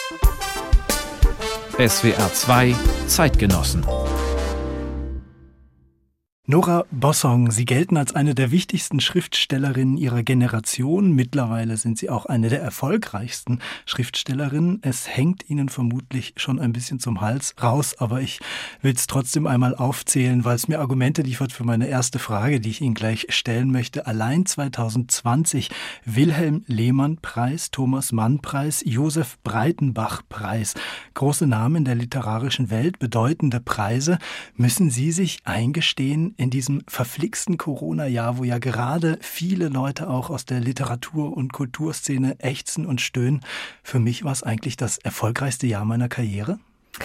SWR 2 Zeitgenossen. Nora Bossong, Sie gelten als eine der wichtigsten Schriftstellerinnen Ihrer Generation. Mittlerweile sind Sie auch eine der erfolgreichsten Schriftstellerinnen. Es hängt Ihnen vermutlich schon ein bisschen zum Hals raus, aber ich will es trotzdem einmal aufzählen, weil es mir Argumente liefert für meine erste Frage, die ich Ihnen gleich stellen möchte. Allein 2020 Wilhelm Lehmann-Preis, Thomas Mann-Preis, Josef Breitenbach-Preis. Große Namen in der literarischen Welt, bedeutende Preise. Müssen Sie sich eingestehen, in diesem verflixten Corona-Jahr, wo ja gerade viele Leute auch aus der Literatur- und Kulturszene ächzen und stöhnen, für mich war es eigentlich das erfolgreichste Jahr meiner Karriere?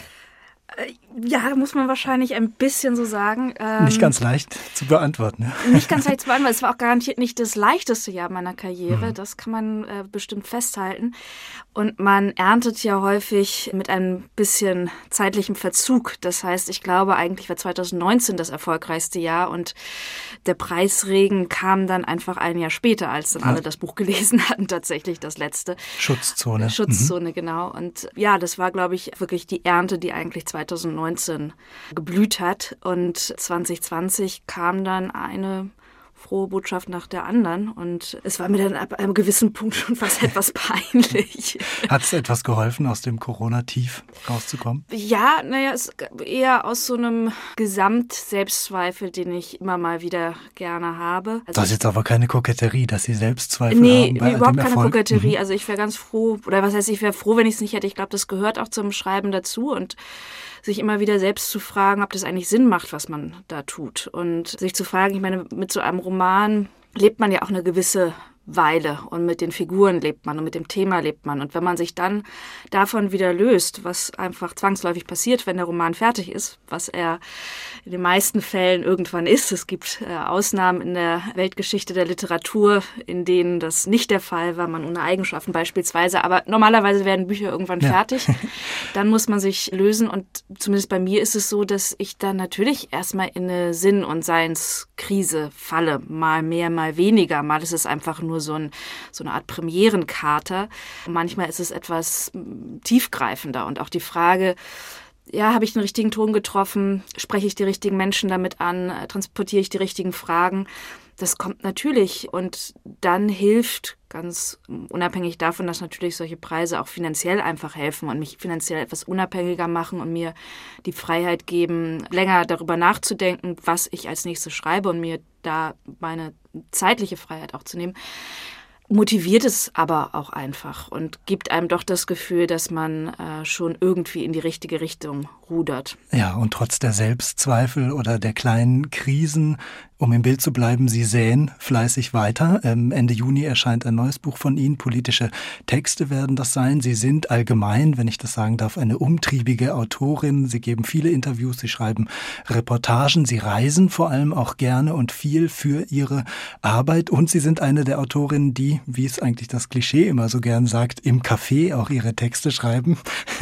Ja, muss man wahrscheinlich ein bisschen so sagen. Nicht ganz leicht zu beantworten. Ja. Nicht ganz leicht zu beantworten. Es war auch garantiert nicht das leichteste Jahr meiner Karriere. Das kann man bestimmt festhalten. Und man erntet ja häufig mit einem bisschen zeitlichem Verzug. Das heißt, ich glaube, eigentlich war 2019 das erfolgreichste Jahr und der Preisregen kam dann einfach ein Jahr später, als dann alle das Buch gelesen hatten, tatsächlich das letzte. Schutzzone, genau. Und ja, das war, glaube ich, wirklich die Ernte, die eigentlich 2019 geblüht hat. Und 2020 kam dann eine frohe Botschaft nach der anderen. Und es war mir dann ab einem gewissen Punkt schon fast etwas peinlich. Hat es etwas geholfen, aus dem Corona-Tief rauszukommen? Ja, es eher aus so einem Gesamt-Selbstzweifel, den ich immer mal wieder gerne habe. Also das ist jetzt aber keine Koketterie, dass Sie Selbstzweifel haben bei all dem Erfolg. Nee, überhaupt keine Koketterie. Also ich wäre ganz froh, oder was heißt, ich wäre froh, wenn ich es nicht hätte. Ich glaube, das gehört auch zum Schreiben dazu und sich immer wieder selbst zu fragen, ob das eigentlich Sinn macht, was man da tut. Und sich zu fragen, ich meine, mit so einem Roman lebt man ja auch eine gewisse Weile und mit den Figuren lebt man und mit dem Thema lebt man. Und wenn man sich dann davon wieder löst, was einfach zwangsläufig passiert, wenn der Roman fertig ist, was er in den meisten Fällen irgendwann ist. Es gibt Ausnahmen in der Weltgeschichte der Literatur, in denen das nicht der Fall war, man ohne Eigenschaften beispielsweise. Aber normalerweise werden Bücher irgendwann fertig. Dann muss man sich lösen und zumindest bei mir ist es so, dass ich dann natürlich erstmal in eine Sinn- und Seinskrise falle. Mal mehr, mal weniger. Mal ist es einfach nur so eine Art Premierenkater. Manchmal ist es etwas tiefgreifender und auch die Frage, ja, habe ich den richtigen Ton getroffen? Spreche ich die richtigen Menschen damit an? Transportiere ich die richtigen Fragen? Das kommt natürlich und dann hilft, ganz unabhängig davon, dass natürlich solche Preise auch finanziell einfach helfen und mich finanziell etwas unabhängiger machen und mir die Freiheit geben, länger darüber nachzudenken, was ich als nächstes schreibe und mir da meine zeitliche Freiheit auch zu nehmen. Motiviert es aber auch einfach und gibt einem doch das Gefühl, dass man schon irgendwie in die richtige Richtung rudert. Ja, und trotz der Selbstzweifel oder der kleinen Krisen, um im Bild zu bleiben, Sie säen fleißig weiter. Ende Juni erscheint ein neues Buch von Ihnen. Politische Texte werden das sein. Sie sind allgemein, wenn ich das sagen darf, eine umtriebige Autorin. Sie geben viele Interviews, Sie schreiben Reportagen, Sie reisen vor allem auch gerne und viel für Ihre Arbeit. Und Sie sind eine der Autorinnen, die, wie es eigentlich das Klischee immer so gern sagt, im Café auch ihre Texte schreiben.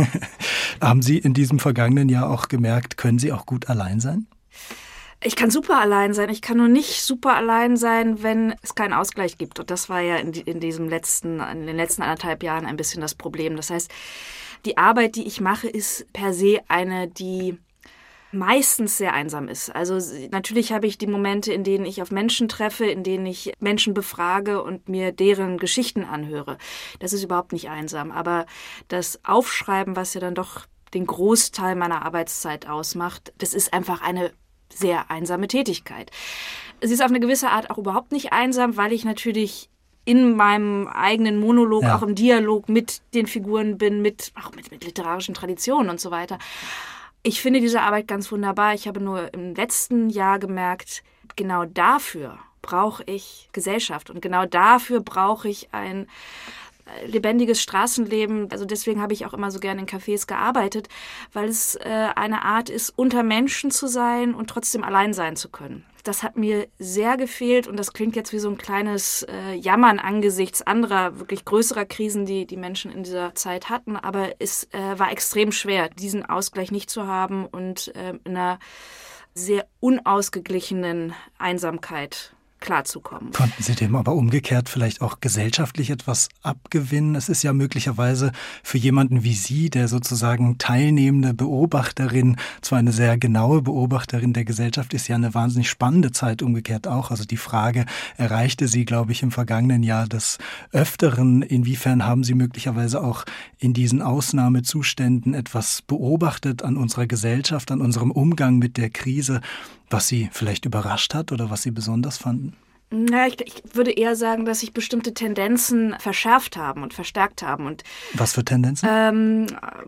Haben Sie in diesem vergangenen Jahr auch gemerkt, können Sie auch gut allein sein? Ich kann super allein sein. Ich kann nur nicht super allein sein, wenn es keinen Ausgleich gibt. Und das war ja in den letzten 1,5 Jahren ein bisschen das Problem. Das heißt, die Arbeit, die ich mache, ist per se eine, die meistens sehr einsam ist. Also natürlich habe ich die Momente, in denen ich auf Menschen treffe, in denen ich Menschen befrage und mir deren Geschichten anhöre. Das ist überhaupt nicht einsam. Aber das Aufschreiben, was ja dann doch den Großteil meiner Arbeitszeit ausmacht, das ist einfach eine sehr einsame Tätigkeit. Sie ist auf eine gewisse Art auch überhaupt nicht einsam, weil ich natürlich in meinem eigenen Monolog, auch im Dialog mit den Figuren bin, auch mit literarischen Traditionen und so weiter. Ich finde diese Arbeit ganz wunderbar. Ich habe nur im letzten Jahr gemerkt, genau dafür brauche ich Gesellschaft und genau dafür brauche ich ein lebendiges Straßenleben. Also deswegen habe ich auch immer so gerne in Cafés gearbeitet, weil es eine Art ist, unter Menschen zu sein und trotzdem allein sein zu können. Das hat mir sehr gefehlt und das klingt jetzt wie so ein kleines Jammern angesichts anderer, wirklich größerer Krisen, die die Menschen in dieser Zeit hatten. Aber es war extrem schwer, diesen Ausgleich nicht zu haben und in einer sehr unausgeglichenen Einsamkeit klarzukommen. Konnten Sie dem aber umgekehrt vielleicht auch gesellschaftlich etwas abgewinnen? Es ist ja möglicherweise für jemanden wie Sie, der sozusagen teilnehmende Beobachterin, zwar eine sehr genaue Beobachterin der Gesellschaft ist, ja eine wahnsinnig spannende Zeit umgekehrt auch. Also die Frage erreichte Sie, glaube ich, im vergangenen Jahr des Öfteren. Inwiefern haben Sie möglicherweise auch in diesen Ausnahmezuständen etwas beobachtet an unserer Gesellschaft, an unserem Umgang mit der Krise, was Sie vielleicht überrascht hat oder was Sie besonders fanden? Ja, ich würde eher sagen, dass sich bestimmte Tendenzen verschärft haben und verstärkt haben. Und was für Tendenzen?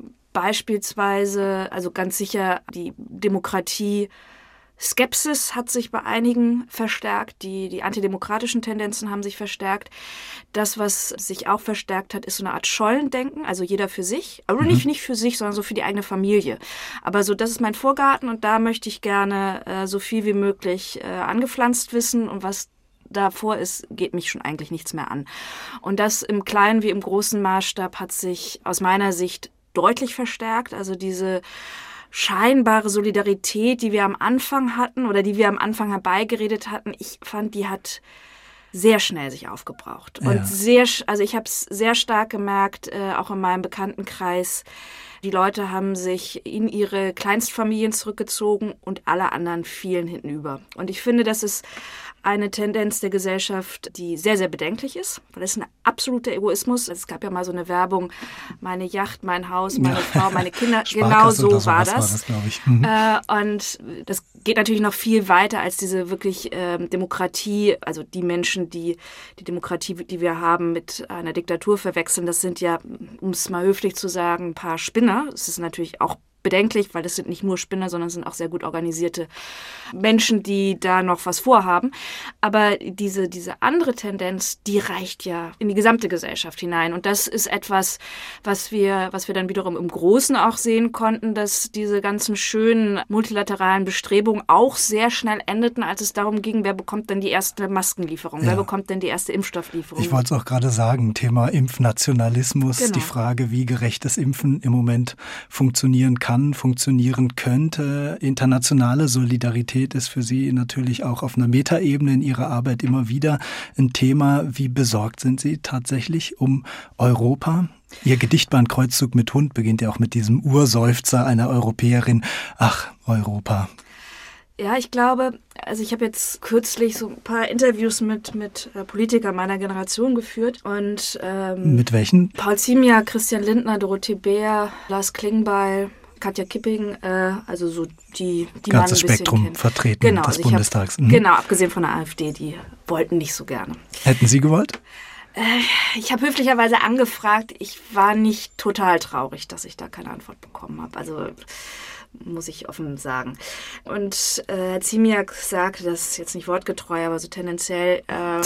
Beispielsweise, also ganz sicher die Demokratie. Skepsis hat sich bei einigen verstärkt, die antidemokratischen Tendenzen haben sich verstärkt. Das, was sich auch verstärkt hat, ist so eine Art Schollendenken, also jeder für sich, aber nicht für sich, sondern so für die eigene Familie. Aber so, das ist mein Vorgarten und da möchte ich gerne so viel wie möglich angepflanzt wissen und was davor ist, geht mich schon eigentlich nichts mehr an. Und das im kleinen wie im großen Maßstab hat sich aus meiner Sicht deutlich verstärkt, also diese scheinbare Solidarität, die wir am Anfang hatten oder die wir am Anfang herbeigeredet hatten, ich fand, die hat sehr schnell sich aufgebraucht. Und also ich habe es sehr stark gemerkt, auch in meinem Bekanntenkreis, die Leute haben sich in ihre Kleinstfamilien zurückgezogen und alle anderen fielen hintenüber. Und ich finde, das ist eine Tendenz der Gesellschaft, die sehr, sehr bedenklich ist, weil das ist ein absoluter Egoismus. Es gab ja mal so eine Werbung, meine Yacht, mein Haus, meine Frau, meine Kinder. Genau so war das. Glaube ich. Und das geht natürlich noch viel weiter als diese wirklich Demokratie, also die Menschen, die Demokratie, die wir haben, mit einer Diktatur verwechseln. Das sind ja, um es mal höflich zu sagen, ein paar Spinner. Es ist natürlich auch bedenklich, weil das sind nicht nur Spinner, sondern sind auch sehr gut organisierte Menschen, die da noch was vorhaben. Aber diese andere Tendenz, die reicht ja in die gesamte Gesellschaft hinein. Und das ist etwas, was wir dann wiederum im Großen auch sehen konnten, dass diese ganzen schönen multilateralen Bestrebungen auch sehr schnell endeten, als es darum ging, wer bekommt denn die erste Maskenlieferung, wer bekommt denn die erste Impfstofflieferung. Ich wollte es auch gerade sagen, Thema Impfnationalismus, genau. Die Frage, wie gerechtes Impfen im Moment funktionieren könnte. Internationale Solidarität ist für Sie natürlich auch auf einer Metaebene in Ihrer Arbeit immer wieder ein Thema. Wie besorgt sind Sie tatsächlich um Europa? Ihr Gedichtband Kreuzzug mit Hund beginnt ja auch mit diesem Urseufzer einer Europäerin. Ach, Europa. Ja, ich glaube, also ich habe jetzt kürzlich so ein paar Interviews mit Politikern meiner Generation geführt. Und mit welchen? Paul Ziemiak, Christian Lindner, Dorothee Bär, Lars Klingbeil, Katja Kipping, also so die man ein bisschen Spektrum kennt. Vertreten des Bundestags. Genau, abgesehen von der AfD, die wollten nicht so gerne. Hätten Sie gewollt? Ich habe höflicherweise angefragt. Ich war nicht total traurig, dass ich da keine Antwort bekommen habe. Also muss ich offen sagen. Und Ziemiak sagte, das ist jetzt nicht wortgetreu, aber so tendenziell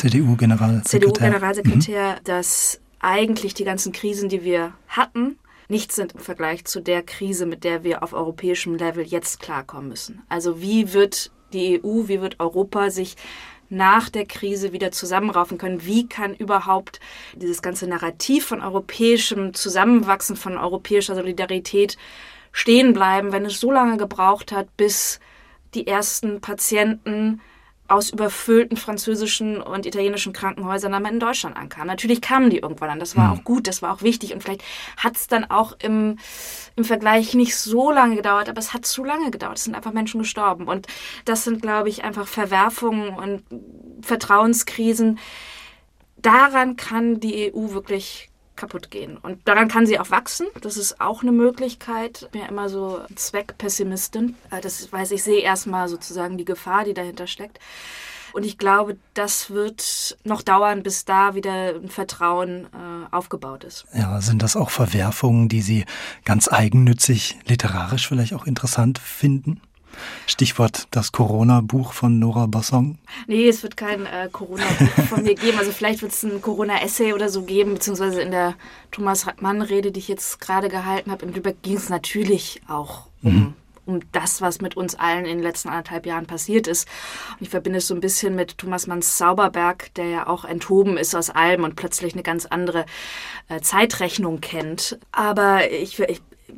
CDU-Generalsekretär, dass eigentlich die ganzen Krisen, die wir hatten, nichts sind im Vergleich zu der Krise, mit der wir auf europäischem Level jetzt klarkommen müssen. Also wie wird die EU, wie wird Europa sich nach der Krise wieder zusammenraufen können? Wie kann überhaupt dieses ganze Narrativ von europäischem Zusammenwachsen, von europäischer Solidarität stehen bleiben, wenn es so lange gebraucht hat, bis die ersten Patienten aus überfüllten französischen und italienischen Krankenhäusern dann mal in Deutschland ankamen. Natürlich kamen die irgendwann an. Das war auch gut, das war auch wichtig. Und vielleicht hat es dann auch im Vergleich nicht so lange gedauert, aber es hat zu lange gedauert. Es sind einfach Menschen gestorben. Und das sind, glaube ich, einfach Verwerfungen und Vertrauenskrisen. Daran kann die EU wirklich kaputt gehen. Und daran kann sie auch wachsen. Das ist auch eine Möglichkeit. Ich bin ja immer so Zweckpessimistin. Das weiß ich, sehe erstmal sozusagen die Gefahr, die dahinter steckt. Und ich glaube, das wird noch dauern, bis da wieder ein Vertrauen aufgebaut ist. Ja, sind das auch Verwerfungen, die Sie ganz eigennützig literarisch vielleicht auch interessant finden? Stichwort das Corona-Buch von Nora Bossong. Nee, es wird kein Corona-Buch von mir geben. Also vielleicht wird es ein Corona-Essay oder so geben, beziehungsweise in der Thomas-Mann-Rede, die ich jetzt gerade gehalten habe, in Lübeck ging es natürlich auch um das, was mit uns allen in den letzten 1,5 Jahren passiert ist. Und ich verbinde es so ein bisschen mit Thomas Manns Zauberberg, der ja auch enthoben ist aus allem und plötzlich eine ganz andere Zeitrechnung kennt. Aber ich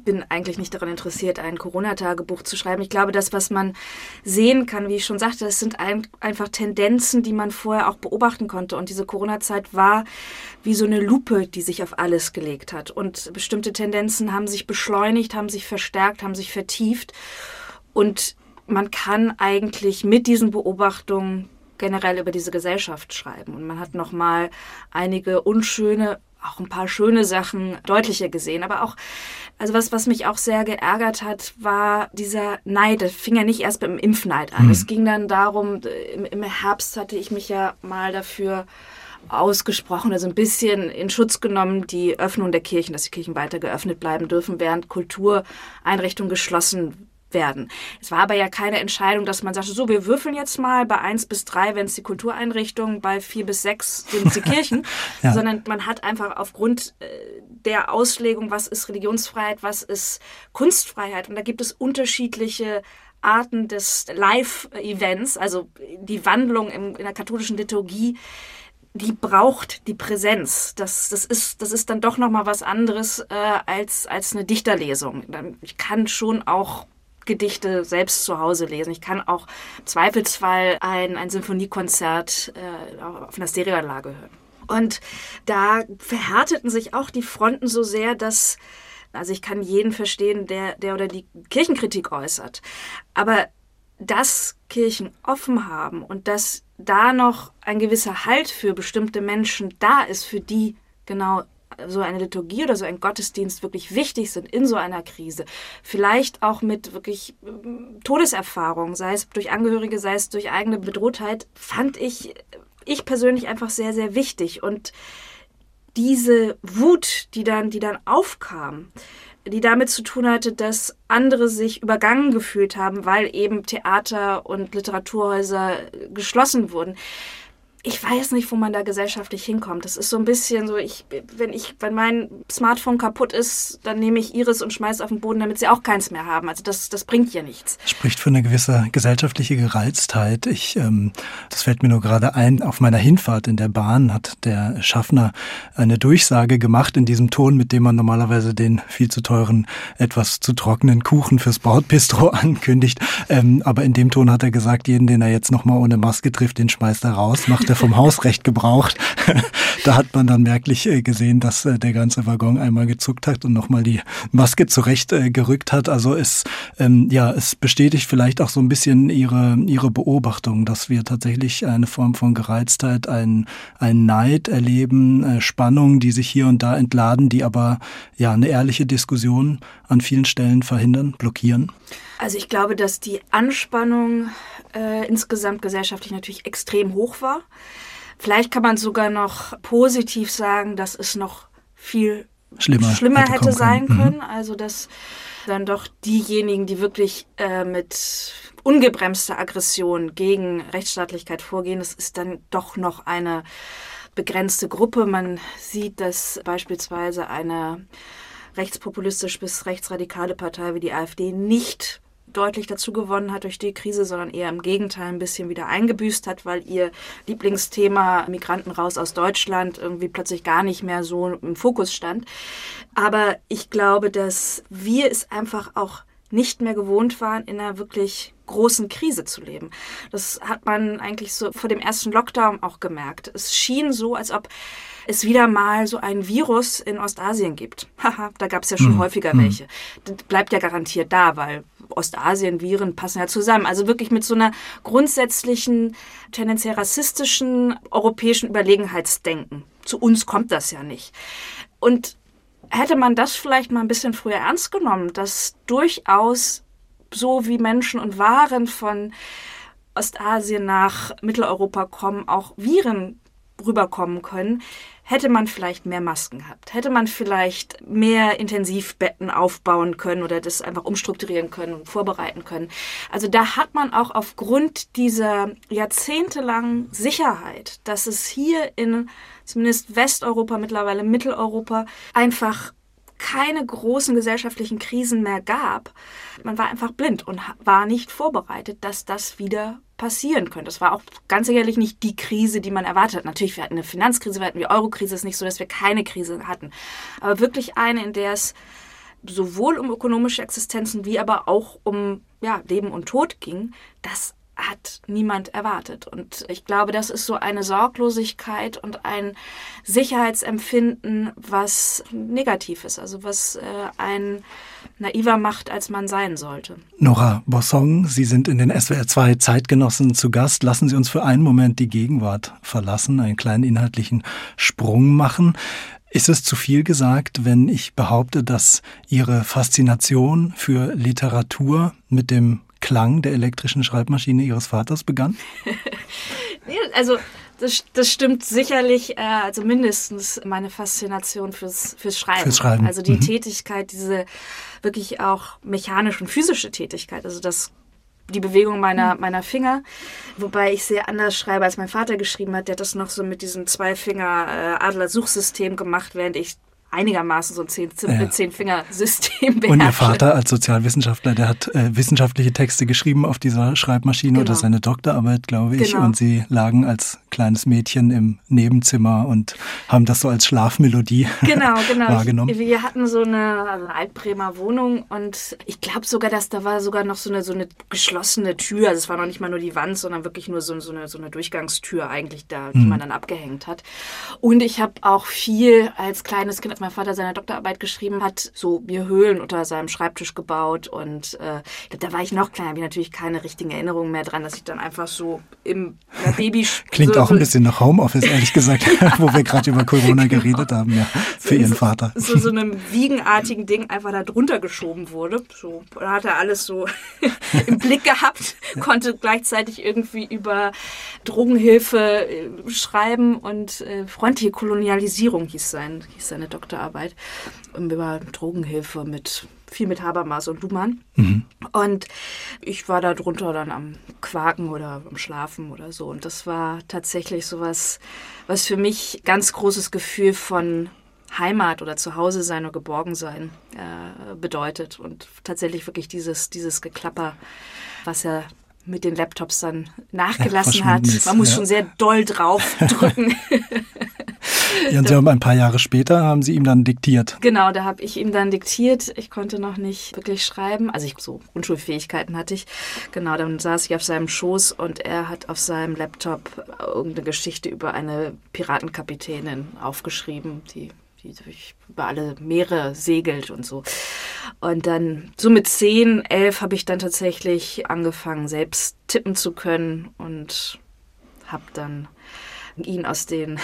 bin eigentlich nicht daran interessiert, ein Corona-Tagebuch zu schreiben. Ich glaube, das, was man sehen kann, wie ich schon sagte, das sind einfach Tendenzen, die man vorher auch beobachten konnte. Und diese Corona-Zeit war wie so eine Lupe, die sich auf alles gelegt hat. Und bestimmte Tendenzen haben sich beschleunigt, haben sich verstärkt, haben sich vertieft. Und man kann eigentlich mit diesen Beobachtungen generell über diese Gesellschaft schreiben. Und man hat nochmal einige unschöne, auch ein paar schöne Sachen deutlicher gesehen. Aber auch, also was mich auch sehr geärgert hat, war dieser Neid. Das fing ja nicht erst beim Impfneid an. Es ging dann darum, im Herbst hatte ich mich ja mal dafür ausgesprochen, also ein bisschen in Schutz genommen, die Öffnung der Kirchen, dass die Kirchen weiter geöffnet bleiben dürfen, während Kultureinrichtungen geschlossen werden. Es war aber ja keine Entscheidung, dass man sagte, so, wir würfeln jetzt mal bei 1 bis 3, wenn es die Kultureinrichtungen, bei 4 bis 6 sind es die Kirchen, ja. Sondern man hat einfach aufgrund der Auslegung, was ist Religionsfreiheit, was ist Kunstfreiheit, und da gibt es unterschiedliche Arten des Live-Events, also die Wandlung in der katholischen Liturgie, die braucht die Präsenz. Das ist dann doch nochmal was anderes als eine Dichterlesung. Ich kann schon auch Gedichte selbst zu Hause lesen. Ich kann auch im Zweifelsfall ein Sinfoniekonzert auf einer Stereoanlage hören. Und da verhärteten sich auch die Fronten so sehr, dass, also ich kann jeden verstehen, der oder die Kirchenkritik äußert, aber dass Kirchen offen haben und dass da noch ein gewisser Halt für bestimmte Menschen da ist, für die genau so eine Liturgie oder so ein Gottesdienst wirklich wichtig sind in so einer Krise. Vielleicht auch mit wirklich Todeserfahrung, sei es durch Angehörige, sei es durch eigene Bedrohtheit, fand ich persönlich einfach sehr, sehr wichtig. Und diese Wut, die dann aufkam, die damit zu tun hatte, dass andere sich übergangen gefühlt haben, weil eben Theater und Literaturhäuser geschlossen wurden. Ich weiß nicht, wo man da gesellschaftlich hinkommt. Das ist so ein bisschen so, wenn mein Smartphone kaputt ist, dann nehme ich Iris und schmeiße es auf den Boden, damit sie auch keins mehr haben. Also das bringt ja nichts. Spricht für eine gewisse gesellschaftliche Gereiztheit. Das fällt mir nur gerade ein, auf meiner Hinfahrt in der Bahn hat der Schaffner eine Durchsage gemacht in diesem Ton, mit dem man normalerweise den viel zu teuren, etwas zu trockenen Kuchen fürs Bordbistro ankündigt. Aber in dem Ton hat er gesagt, jeden, den er jetzt nochmal ohne Maske trifft, den schmeißt er raus, macht er vom Hausrecht gebraucht. Da hat man dann merklich gesehen, dass der ganze Waggon einmal gezuckt hat und nochmal die Maske zurecht gerückt hat. Also es bestätigt vielleicht auch so ein bisschen ihre Beobachtung, dass wir tatsächlich eine Form von Gereiztheit, einen Neid erleben, Spannungen, die sich hier und da entladen, die aber ja eine ehrliche Diskussion an vielen Stellen verhindern, blockieren. Also ich glaube, dass die Anspannung insgesamt gesellschaftlich natürlich extrem hoch war. Vielleicht kann man sogar noch positiv sagen, dass es noch viel schlimmer hätte sein können. Also dass dann doch diejenigen, die wirklich mit ungebremster Aggression gegen Rechtsstaatlichkeit vorgehen, das ist dann doch noch eine begrenzte Gruppe. Man sieht, dass beispielsweise eine rechtspopulistisch bis rechtsradikale Partei wie die AfD nicht deutlich dazu gewonnen hat durch die Krise, sondern eher im Gegenteil ein bisschen wieder eingebüßt hat, weil ihr Lieblingsthema Migranten raus aus Deutschland irgendwie plötzlich gar nicht mehr so im Fokus stand. Aber ich glaube, dass wir es einfach auch nicht mehr gewohnt waren, in einer wirklich großen Krise zu leben. Das hat man eigentlich so vor dem ersten Lockdown auch gemerkt. Es schien so, als ob es wieder mal so ein Virus in Ostasien gibt. Haha, da gab es ja schon häufiger welche. Das bleibt ja garantiert da, weil Ostasien-Viren passen ja zusammen. Also wirklich mit so einer grundsätzlichen, tendenziell rassistischen, europäischen Überlegenheitsdenken. Zu uns kommt das ja nicht. Und hätte man das vielleicht mal ein bisschen früher ernst genommen, dass durchaus so wie Menschen und Waren von Ostasien nach Mitteleuropa kommen, auch Viren rüberkommen können, hätte man vielleicht mehr Masken gehabt, hätte man vielleicht mehr Intensivbetten aufbauen können oder das einfach umstrukturieren können und vorbereiten können. Also da hat man auch aufgrund dieser jahrzehntelangen Sicherheit, dass es hier in zumindest Westeuropa, mittlerweile Mitteleuropa, einfach keine großen gesellschaftlichen Krisen mehr gab. Man war einfach blind und war nicht vorbereitet, dass das wieder passieren könnte. Das war auch ganz sicherlich nicht die Krise, die man erwartet hat. Natürlich, wir hatten eine Finanzkrise, wir hatten die Eurokrise. Es ist nicht so, dass wir keine Krise hatten. Aber wirklich eine, in der es sowohl um ökonomische Existenzen wie aber auch um Leben und Tod ging, das hat niemand erwartet. Und ich glaube, das ist so eine Sorglosigkeit und ein Sicherheitsempfinden, was negativ ist, also was einen naiver macht, als man sein sollte. Nora Bossong, Sie sind in den SWR 2 Zeitgenossen zu Gast. Lassen Sie uns für einen Moment die Gegenwart verlassen, einen kleinen inhaltlichen Sprung machen. Ist es zu viel gesagt, wenn ich behaupte, dass Ihre Faszination für Literatur mit dem Klang der elektrischen Schreibmaschine Ihres Vaters begann? Also das stimmt sicherlich, also mindestens meine Faszination fürs Schreiben. Fürs Schreiben. Also die Tätigkeit, diese wirklich auch mechanische und physische Tätigkeit, also die Bewegung meiner Finger, wobei ich sehr anders schreibe, als mein Vater geschrieben hat. Der hat das noch so mit diesem Zweifinger-Adler-Suchsystem gemacht, während ich einigermaßen so ein 10-Finger-System beherrsche. Und Ihr Vater als Sozialwissenschaftler, der hat wissenschaftliche Texte geschrieben auf dieser Schreibmaschine oder seine Doktorarbeit, glaube ich. Genau. Und Sie lagen als kleines Mädchen im Nebenzimmer und haben das so als Schlafmelodie wahrgenommen. Wir hatten so eine Altbremer Wohnung und ich glaube sogar, dass da war sogar noch so eine geschlossene Tür. Also es war noch nicht mal nur die Wand, sondern wirklich nur so eine Durchgangstür eigentlich da, die man dann abgehängt hat. Und ich habe auch viel als kleines Kind, als mein Vater seine Doktorarbeit geschrieben hat, so mir Höhlen unter seinem Schreibtisch gebaut und da war ich noch kleiner, habe ich natürlich keine richtigen Erinnerungen mehr dran, dass ich dann einfach so im Baby... Klingt auch ein bisschen nach Homeoffice, ehrlich gesagt, wo wir gerade über Corona geredet haben, ja, für Ihren Vater. So einem wiegenartigen Ding einfach da drunter geschoben wurde. So, da hat er alles so im Blick gehabt, konnte gleichzeitig irgendwie über Drogenhilfe schreiben und freundliche Kolonialisierung hieß seine Doktorarbeit, über Drogenhilfe viel mit Habermas und Luhmann. Und ich war da drunter dann am Quaken oder am Schlafen oder so. Und das war tatsächlich sowas, was für mich ganz großes Gefühl von Heimat oder Zuhause sein oder geborgen sein bedeutet. Und tatsächlich wirklich dieses Geklapper, was er mit den Laptops dann nachgelassen hat. Man muss schon sehr doll drauf drücken. Ja, und Sie haben ein paar Jahre später, haben Sie ihm dann diktiert. Genau, da habe ich ihm dann diktiert. Ich konnte noch nicht wirklich schreiben. Also so Grundschulfähigkeiten hatte ich. Genau, dann saß ich auf seinem Schoß und er hat auf seinem Laptop irgendeine Geschichte über eine Piratenkapitänin aufgeschrieben, die über alle Meere segelt und so. Und dann so mit 10, 11 habe ich dann tatsächlich angefangen, selbst tippen zu können und habe dann ihn aus dem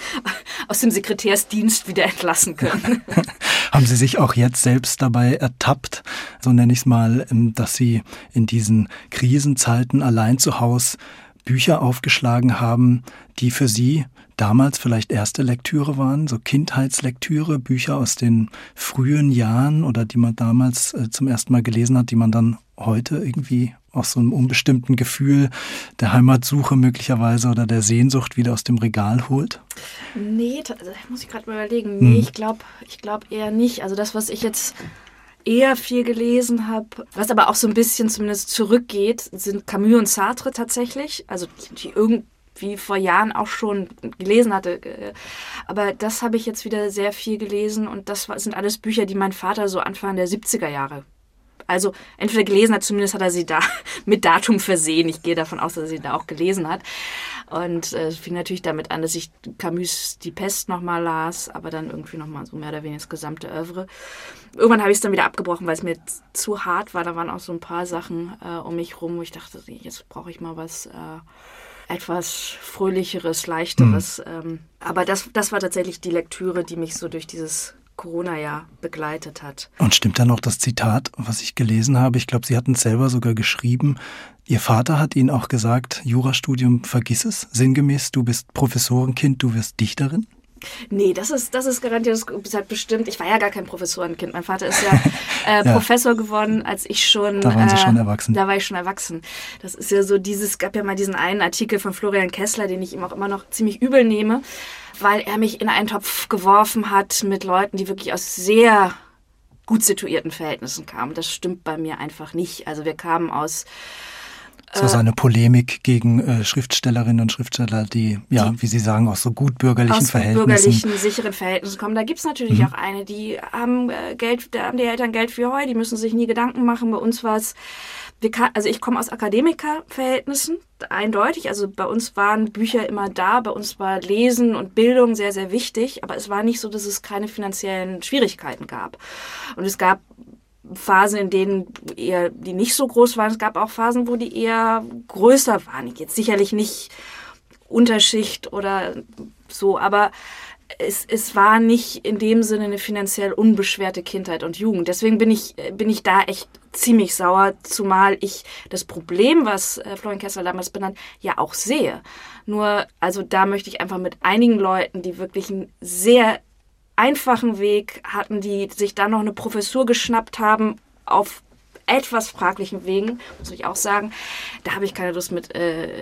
Sekretärsdienst wieder entlassen können. Haben Sie sich auch jetzt selbst dabei ertappt, so nenne ich es mal, dass Sie in diesen Krisenzeiten allein zu Hause Bücher aufgeschlagen haben, die für Sie damals vielleicht erste Lektüre waren, so Kindheitslektüre, Bücher aus den frühen Jahren oder die man damals zum ersten Mal gelesen hat, die man dann heute irgendwie aus so einem unbestimmten Gefühl der Heimatsuche möglicherweise oder der Sehnsucht wieder aus dem Regal holt? Nee, muss ich gerade mal überlegen. Nee, ich glaube eher nicht. Also das, was ich jetzt eher viel gelesen habe, was aber auch so ein bisschen zumindest zurückgeht, sind Camus und Sartre tatsächlich. Also die irgendwie vor Jahren auch schon gelesen hatte. Aber das habe ich jetzt wieder sehr viel gelesen und das sind alles Bücher, die mein Vater so Anfang der 70er Jahre also entweder gelesen hat, zumindest hat er sie da mit Datum versehen. Ich gehe davon aus, dass er sie da auch gelesen hat. Und es fing natürlich damit an, dass ich Camus Die Pest nochmal las, aber dann irgendwie nochmal so mehr oder weniger das gesamte Oeuvre. Irgendwann habe ich es dann wieder abgebrochen, weil es mir zu hart war. Da waren auch so ein paar Sachen um mich rum, wo ich dachte, jetzt brauche ich mal was etwas Fröhlicheres, Leichteres. Aber das war tatsächlich die Lektüre, die mich so durch dieses Corona-Jahr begleitet hat. Und stimmt da noch das Zitat, was ich gelesen habe? Ich glaube, Sie hatten es selber sogar geschrieben. Ihr Vater hat Ihnen auch gesagt, Jurastudium, vergiss es. Sinngemäß, du bist Professorenkind, du wirst Dichterin? Nee, das ist garantiert, das hat bestimmt, ich war ja gar kein Professorenkind. Mein Vater ist ja Professor geworden, als ich schon... Da waren Sie schon erwachsen. Da war ich schon erwachsen. Das ist ja so gab ja mal diesen einen Artikel von Florian Kessler, den ich ihm auch immer noch ziemlich übel nehme, weil er mich in einen Topf geworfen hat mit Leuten, die wirklich aus sehr gut situierten Verhältnissen kamen. Das stimmt bei mir einfach nicht. Also wir kamen aus So seine Polemik gegen Schriftstellerinnen und Schriftsteller, die, wie Sie sagen, aus so gut bürgerlichen Verhältnissen. Aus bürgerlichen, sicheren Verhältnissen kommen. Da gibt's natürlich auch eine, die haben Geld, da haben die Eltern Geld für Heu, die müssen sich nie Gedanken machen. Bei uns war es, also ich komme aus Akademikerverhältnissen, eindeutig. Also bei uns waren Bücher immer da, bei uns war Lesen und Bildung sehr, sehr wichtig. Aber es war nicht so, dass es keine finanziellen Schwierigkeiten gab. Und es gab Phasen, in denen eher die nicht so groß waren. Es gab auch Phasen, wo die eher größer waren. Jetzt sicherlich nicht Unterschicht oder so, aber es war nicht in dem Sinne eine finanziell unbeschwerte Kindheit und Jugend. Deswegen bin ich da echt ziemlich sauer, zumal ich das Problem, was Florian Kessler damals benannt, ja auch sehe. Nur, also da möchte ich einfach mit einigen Leuten, die wirklich einen sehr einfachen Weg hatten, die sich dann noch eine Professur geschnappt haben auf etwas fraglichen Wegen, muss ich auch sagen. Da habe ich keine Lust mit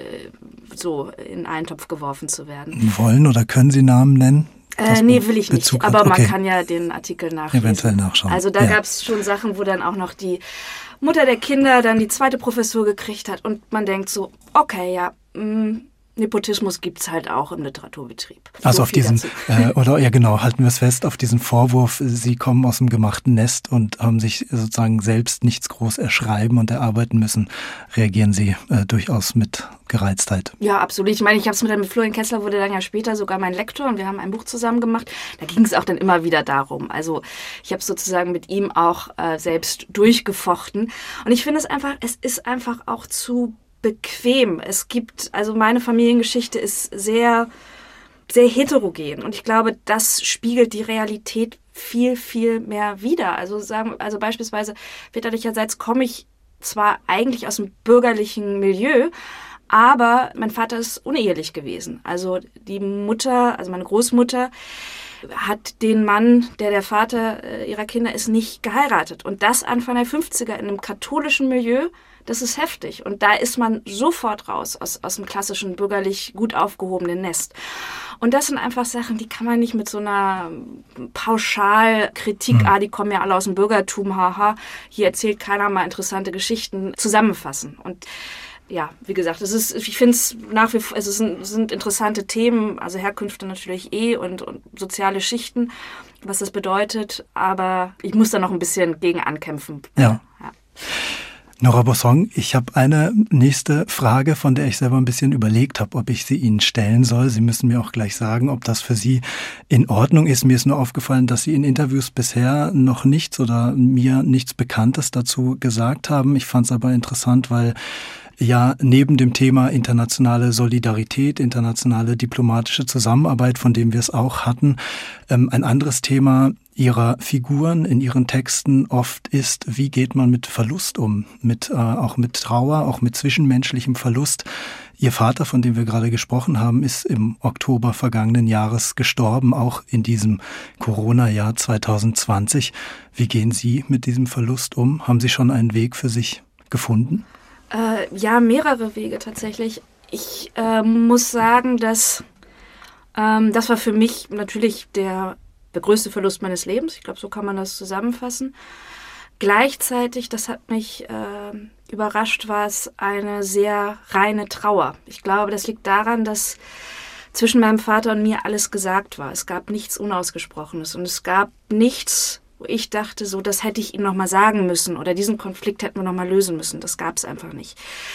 so in einen Topf geworfen zu werden. Wollen oder können Sie Namen nennen? Nee, will ich nicht. Aber man kann ja den Artikel nachlesen. Eventuell nachschauen. Also da gab es schon Sachen, wo dann auch noch die Mutter der Kinder dann die zweite Professur gekriegt hat und man denkt so, okay, ja, Nepotismus gibt's halt auch im Literaturbetrieb. Also so auf diesen, halten wir es fest, auf diesen Vorwurf, Sie kommen aus dem gemachten Nest und haben sich sozusagen selbst nichts groß erschreiben und erarbeiten müssen, reagieren Sie durchaus mit Gereiztheit. Ja, absolut. Ich meine, ich habe es mit Florian Kessler, wurde dann ja später sogar mein Lektor und wir haben ein Buch zusammen gemacht. Da ging es auch dann immer wieder darum. Also ich habe sozusagen mit ihm auch selbst durchgefochten. Und ich finde es ist einfach auch zu bequem. Also meine Familiengeschichte ist sehr, sehr heterogen und ich glaube, das spiegelt die Realität viel, viel mehr wider. Also beispielsweise väterlicherseits komme ich zwar eigentlich aus dem bürgerlichen Milieu, aber mein Vater ist unehelich gewesen. Also die Mutter, also meine Großmutter, hat den Mann, der Vater ihrer Kinder ist, nicht geheiratet. Und das Anfang der 50er in einem katholischen Milieu, das ist heftig. Und da ist man sofort raus aus dem klassischen bürgerlich gut aufgehobenen Nest. Und das sind einfach Sachen, die kann man nicht mit so einer Pauschalkritik, die kommen ja alle aus dem Bürgertum, haha, hier erzählt keiner mal interessante Geschichten, zusammenfassen. Und ja, wie gesagt, ich finde es nach wie vor, es sind interessante Themen, also Herkünfte natürlich und soziale Schichten, was das bedeutet, aber ich muss da noch ein bisschen gegen ankämpfen. Ja. Nora Bosson, ich habe eine nächste Frage, von der ich selber ein bisschen überlegt habe, ob ich sie Ihnen stellen soll. Sie müssen mir auch gleich sagen, ob das für Sie in Ordnung ist. Mir ist nur aufgefallen, dass Sie in Interviews bisher noch nichts oder mir nichts Bekanntes dazu gesagt haben. Ich fand es aber interessant, weil ja neben dem Thema internationale Solidarität, internationale diplomatische Zusammenarbeit, von dem wir es auch hatten, ein anderes Thema Ihrer Figuren in Ihren Texten oft ist, wie geht man mit Verlust um, auch mit Trauer, auch mit zwischenmenschlichem Verlust. Ihr Vater, von dem wir gerade gesprochen haben, ist im Oktober vergangenen Jahres gestorben, auch in diesem Corona-Jahr 2020. Wie gehen Sie mit diesem Verlust um? Haben Sie schon einen Weg für sich gefunden? Ja, mehrere Wege tatsächlich. Ich muss sagen, dass das war für mich natürlich der größte Verlust meines Lebens. Ich glaube, so kann man das zusammenfassen. Gleichzeitig, das hat mich überrascht, war es eine sehr reine Trauer. Ich glaube, das liegt daran, dass zwischen meinem Vater und mir alles gesagt war. Es gab nichts Unausgesprochenes und es gab nichts, wo ich dachte, so, das hätte ich ihm noch mal sagen müssen oder diesen Konflikt hätten wir noch mal lösen müssen. Das gab es einfach nicht.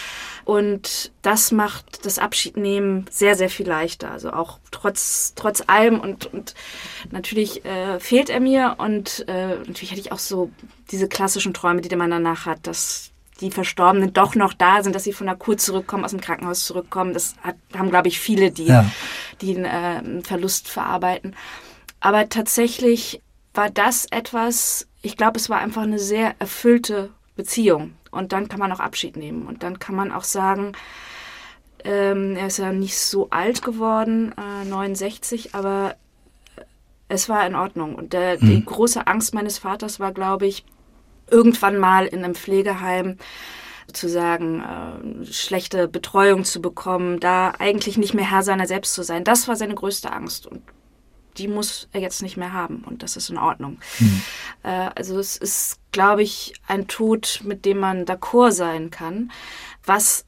Und das macht das Abschiednehmen sehr, sehr viel leichter. Also auch trotz allem und natürlich fehlt er mir und natürlich hatte ich auch so diese klassischen Träume, die man danach hat, dass die Verstorbenen doch noch da sind, dass sie von der Kur zurückkommen, aus dem Krankenhaus zurückkommen. Das haben, glaube ich, viele, die einen Verlust verarbeiten. Aber tatsächlich war das etwas, ich glaube, es war einfach eine sehr erfüllte Beziehung. Und dann kann man auch Abschied nehmen. Und dann kann man auch sagen, er ist ja nicht so alt geworden, 69, aber es war in Ordnung. Und die große Angst meines Vaters war, glaube ich, irgendwann mal in einem Pflegeheim sozusagen schlechte Betreuung zu bekommen, da eigentlich nicht mehr Herr seiner selbst zu sein. Das war seine größte Angst. Und die muss er jetzt nicht mehr haben und das ist in Ordnung. Also es ist, glaube ich, ein Tod, mit dem man d'accord sein kann, was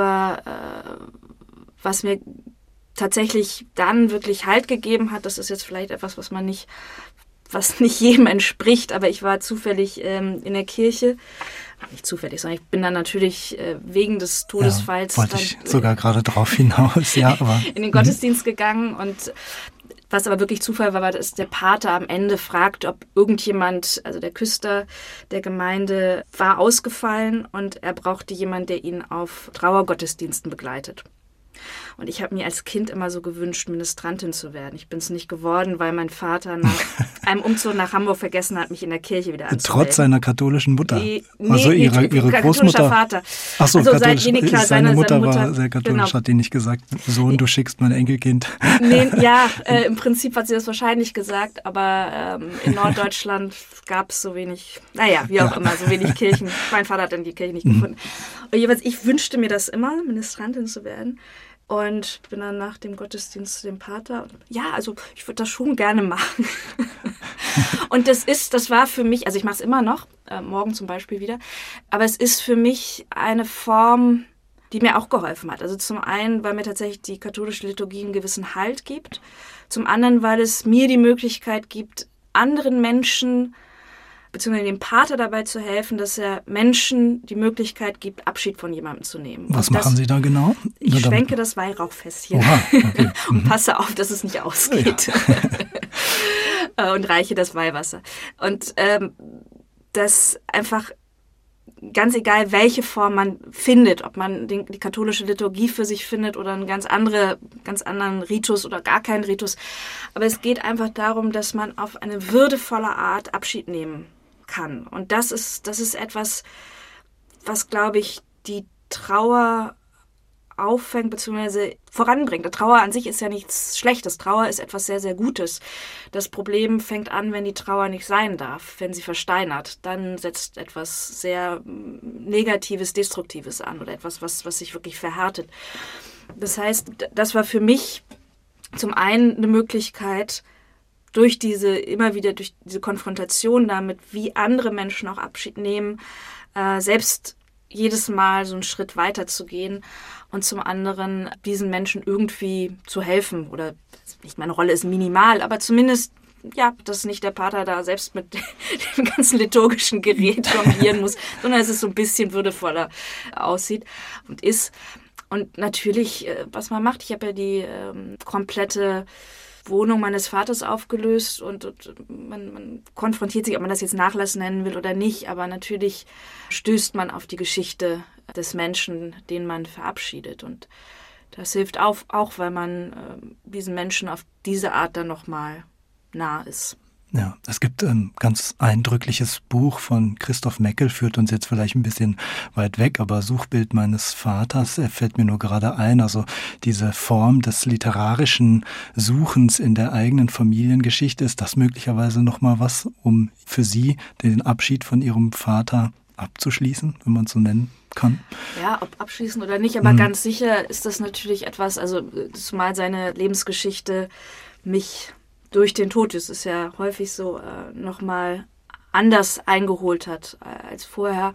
mir tatsächlich dann wirklich Halt gegeben hat. Das ist jetzt vielleicht etwas, was nicht jedem entspricht, aber ich war zufällig in der Kirche. Nicht zufällig, sondern ich bin dann natürlich wegen des Todesfalls wollte ich sogar gerade drauf hinaus, aber in den Gottesdienst gegangen. Und was aber wirklich Zufall war, dass der Pater am Ende fragt, ob irgendjemand, also der Küster der Gemeinde, war ausgefallen und er brauchte jemanden, der ihn auf Trauergottesdiensten begleitet. Und ich habe mir als Kind immer so gewünscht, Ministrantin zu werden. Ich bin es nicht geworden, weil mein Vater nach einem Umzug nach Hamburg vergessen hat, mich in der Kirche wieder anzumelden. Trotz seiner katholischen Mutter? Also ihre Großmutter? Vater. Ach so, also katholisch. Klar, seine Mutter war sehr katholisch, genau. Hat die nicht gesagt, Sohn, du schickst mein Enkelkind. Nee, im Prinzip hat sie das wahrscheinlich gesagt, aber in Norddeutschland gab es so wenig, wie auch immer, so wenig Kirchen. Mein Vater hat dann die Kirche nicht gefunden. Und jeweils, ich wünschte mir das immer, Ministrantin zu werden. Und bin dann nach dem Gottesdienst zu dem Pater. Ja, also ich würde das schon gerne machen. Und das war für mich, also ich mache es immer noch, morgen zum Beispiel wieder, aber es ist für mich eine Form, die mir auch geholfen hat. Also zum einen, weil mir tatsächlich die katholische Liturgie einen gewissen Halt gibt. Zum anderen, weil es mir die Möglichkeit gibt, anderen Menschen beziehungsweise dem Pater dabei zu helfen, dass er Menschen die Möglichkeit gibt, Abschied von jemandem zu nehmen. Was machen Sie da genau? Ich schwenke das Weihrauchfässchen okay. und passe auf, dass es nicht ausgeht. Ja. Und reiche das Weihwasser. Und das einfach ganz egal, welche Form man findet, ob man die katholische Liturgie für sich findet oder einen ganz anderen Ritus oder gar keinen Ritus. Aber es geht einfach darum, dass man auf eine würdevolle Art Abschied nehmen kann. Und das ist etwas, was, glaube ich, die Trauer auffängt bzw. voranbringt. Trauer an sich ist ja nichts Schlechtes. Trauer ist etwas sehr, sehr Gutes. Das Problem fängt an, wenn die Trauer nicht sein darf, wenn sie versteinert. Dann setzt etwas sehr Negatives, Destruktives an oder etwas, was sich wirklich verhärtet. Das heißt, das war für mich zum einen eine Möglichkeit, durch diese Konfrontation damit, wie andere Menschen auch Abschied nehmen, selbst jedes Mal so einen Schritt weiter zu gehen und zum anderen diesen Menschen irgendwie zu helfen. Oder nicht, meine Rolle ist minimal, aber zumindest, dass nicht der Pater da selbst mit dem ganzen liturgischen Gerät jonglieren muss, sondern dass es so ein bisschen würdevoller aussieht und ist. Und natürlich, was man macht, ich habe ja die komplette Wohnung meines Vaters aufgelöst und man konfrontiert sich, ob man das jetzt Nachlass nennen will oder nicht, aber natürlich stößt man auf die Geschichte des Menschen, den man verabschiedet und das hilft auch weil man diesen Menschen auf diese Art dann nochmal nah ist. Ja, es gibt ein ganz eindrückliches Buch von Christoph Meckel, führt uns jetzt vielleicht ein bisschen weit weg, aber Suchbild meines Vaters, er fällt mir nur gerade ein, also diese Form des literarischen Suchens in der eigenen Familiengeschichte, ist das möglicherweise nochmal was, um für Sie den Abschied von Ihrem Vater abzuschließen, wenn man es so nennen kann? Ja, ob abschließen oder nicht, aber ganz sicher ist das natürlich etwas, also zumal seine Lebensgeschichte mich durch den Tod, es ist ja häufig so, nochmal anders eingeholt hat als vorher.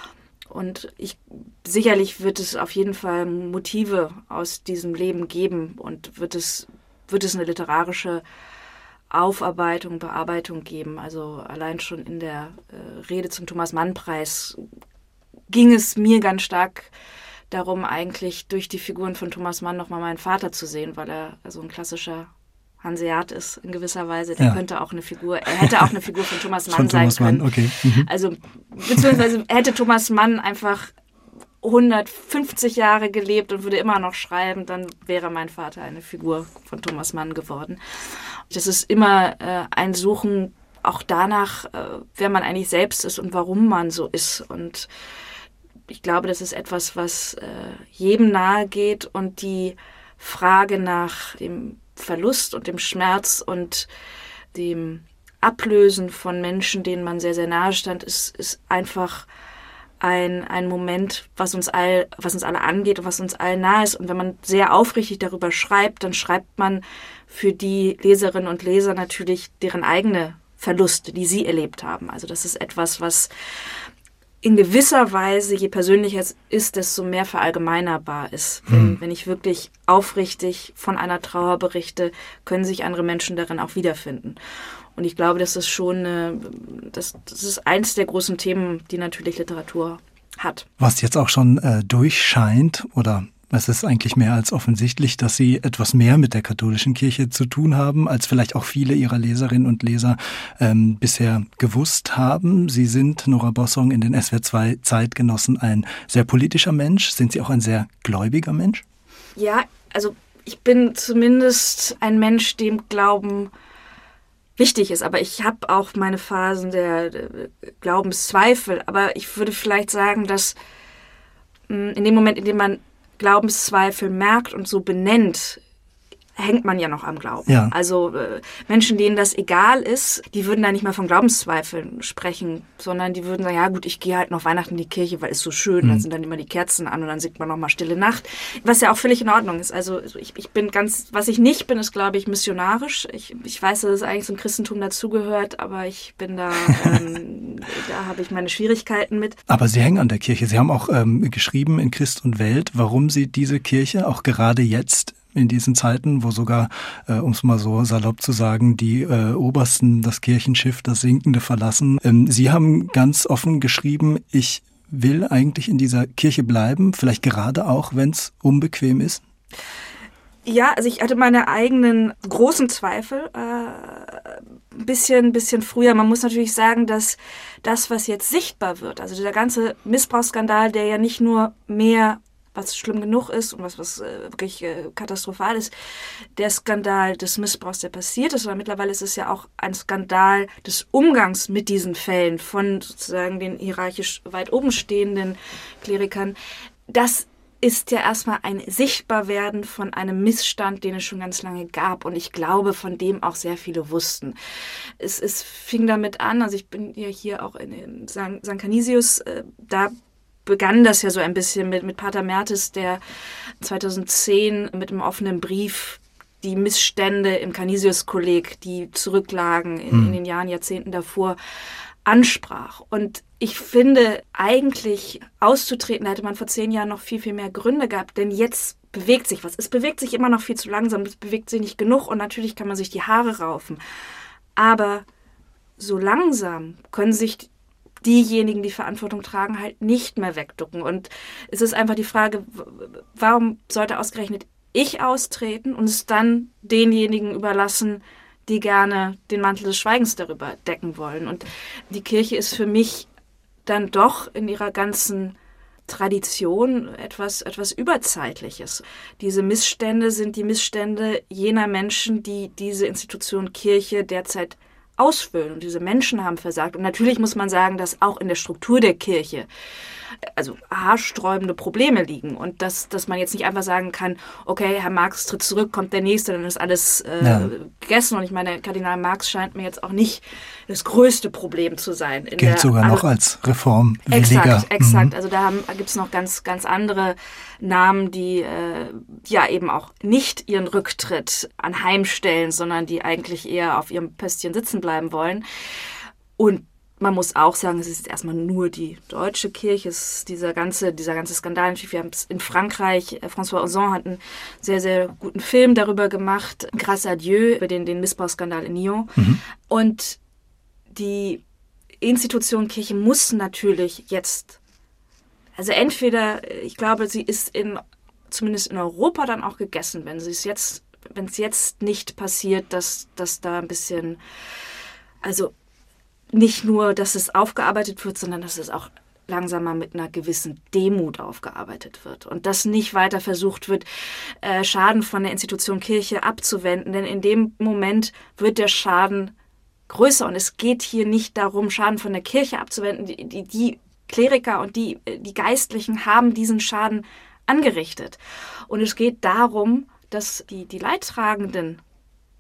Und sicherlich wird es auf jeden Fall Motive aus diesem Leben geben und wird es eine literarische Aufarbeitung, Bearbeitung geben. Also allein schon in der Rede zum Thomas-Mann-Preis ging es mir ganz stark darum, eigentlich durch die Figuren von Thomas Mann nochmal meinen Vater zu sehen, weil er so ein klassischer Hanseat ist in gewisser Weise. Er hätte auch eine Figur von Thomas Mann sein können. Okay. Also, beziehungsweise hätte Thomas Mann einfach 150 Jahre gelebt und würde immer noch schreiben, dann wäre mein Vater eine Figur von Thomas Mann geworden. Das ist immer ein Suchen auch danach, wer man eigentlich selbst ist und warum man so ist. Und ich glaube, das ist etwas, was jedem nahe geht und die Frage nach dem Verlust und dem Schmerz und dem Ablösen von Menschen, denen man sehr, sehr nahe stand, ist einfach ein Moment, was uns alle angeht und was uns allen nahe ist. Und wenn man sehr aufrichtig darüber schreibt, dann schreibt man für die Leserinnen und Leser natürlich deren eigene Verluste, die sie erlebt haben. Also das ist etwas, was in gewisser Weise, je persönlicher es ist, desto mehr verallgemeinerbar ist. Wenn ich wirklich aufrichtig von einer Trauer berichte, können sich andere Menschen darin auch wiederfinden. Und ich glaube, das ist schon, das ist eins der großen Themen, die natürlich Literatur hat. Was jetzt auch schon durchscheint, oder es ist eigentlich mehr als offensichtlich, dass Sie etwas mehr mit der katholischen Kirche zu tun haben, als vielleicht auch viele Ihrer Leserinnen und Leser bisher gewusst haben. Sie sind, Nora Bossong, in den SWR 2 Zeitgenossen ein sehr politischer Mensch. Sind Sie auch ein sehr gläubiger Mensch? Ja, also ich bin zumindest ein Mensch, dem Glauben wichtig ist. Aber ich habe auch meine Phasen der Glaubenszweifel. Aber ich würde vielleicht sagen, dass in dem Moment, in dem man Glaubenszweifel merkt und so benennt, hängt man ja noch am Glauben. Ja. Also Menschen, denen das egal ist, die würden da nicht mal von Glaubenszweifeln sprechen, sondern die würden sagen, ja gut, ich gehe halt noch Weihnachten in die Kirche, weil es so schön, dann sind dann immer die Kerzen an und dann singt man noch mal Stille Nacht, was ja auch völlig in Ordnung ist. Also ich bin was ich nicht bin, ist, glaube ich, missionarisch. Ich weiß, dass es eigentlich zum Christentum dazugehört, aber ich bin da, da habe ich meine Schwierigkeiten mit. Aber Sie hängen an der Kirche. Sie haben auch geschrieben in Christ und Welt, warum Sie diese Kirche auch gerade jetzt in diesen Zeiten, wo sogar, um es mal so salopp zu sagen, die Obersten das Kirchenschiff, das Sinkende verlassen. Sie haben ganz offen geschrieben, ich will eigentlich in dieser Kirche bleiben, vielleicht gerade auch, wenn es unbequem ist. Ja, also ich hatte meine eigenen großen Zweifel, ein bisschen früher. Man muss natürlich sagen, dass das, was jetzt sichtbar wird, also dieser ganze Missbrauchsskandal, der ja nicht nur mehr was schlimm genug ist und was wirklich katastrophal ist, der Skandal des Missbrauchs, der passiert ist, aber mittlerweile ist es ja auch ein Skandal des Umgangs mit diesen Fällen von sozusagen den hierarchisch weit oben stehenden Klerikern. Das ist ja erstmal ein Sichtbarwerden von einem Missstand, den es schon ganz lange gab und ich glaube, von dem auch sehr viele wussten. Es fing damit an, also ich bin ja hier auch in St. Canisius, da begann das ja so ein bisschen mit Pater Mertes, der 2010 mit einem offenen Brief die Missstände im Canisius-Kolleg, die zurücklagen in den Jahrzehnten davor, ansprach. Und ich finde, eigentlich auszutreten, hätte man vor 10 Jahren noch viel, viel mehr Gründe gehabt, denn jetzt bewegt sich was. Es bewegt sich immer noch viel zu langsam, es bewegt sich nicht genug und natürlich kann man sich die Haare raufen. Aber so langsam können sich diejenigen, die Verantwortung tragen, halt nicht mehr wegducken. Und es ist einfach die Frage, warum sollte ausgerechnet ich austreten und es dann denjenigen überlassen, die gerne den Mantel des Schweigens darüber decken wollen. Und die Kirche ist für mich dann doch in ihrer ganzen Tradition etwas Überzeitliches. Diese Missstände sind die Missstände jener Menschen, die diese Institution Kirche derzeit ausfüllen. Und diese Menschen haben versagt. Und natürlich muss man sagen, dass auch in der Struktur der Kirche also haarsträubende Probleme liegen. Und dass man jetzt nicht einfach sagen kann, okay, Herr Marx tritt zurück, kommt der Nächste, dann ist alles gegessen. Und ich meine, Kardinal Marx scheint mir jetzt auch nicht das größte Problem zu sein. Gilt sogar noch als reformwilliger. Exakt. Also da gibt es noch ganz, ganz andere Namen, die ja eben auch nicht ihren Rücktritt anheimstellen, sondern die eigentlich eher auf ihrem Pöstchen sitzen bleiben wollen. Und man muss auch sagen, es ist jetzt erstmal nur die deutsche Kirche, es ist dieser ganze Skandal. Wir haben es in Frankreich, François Ozon hat einen sehr, sehr guten Film darüber gemacht, Grâce à Dieu, über den Missbrauchsskandal in Lyon. Und die Institution Kirche muss natürlich jetzt, also entweder, ich glaube, sie ist zumindest in Europa dann auch gegessen, wenn es jetzt nicht passiert, dass da ein bisschen, also nicht nur, dass es aufgearbeitet wird, sondern dass es auch langsam mal mit einer gewissen Demut aufgearbeitet wird und dass nicht weiter versucht wird, Schaden von der Institution Kirche abzuwenden, denn in dem Moment wird der Schaden größer und es geht hier nicht darum, Schaden von der Kirche abzuwenden. Die Kleriker und die Geistlichen haben diesen Schaden angerichtet und es geht darum, dass die Leidtragenden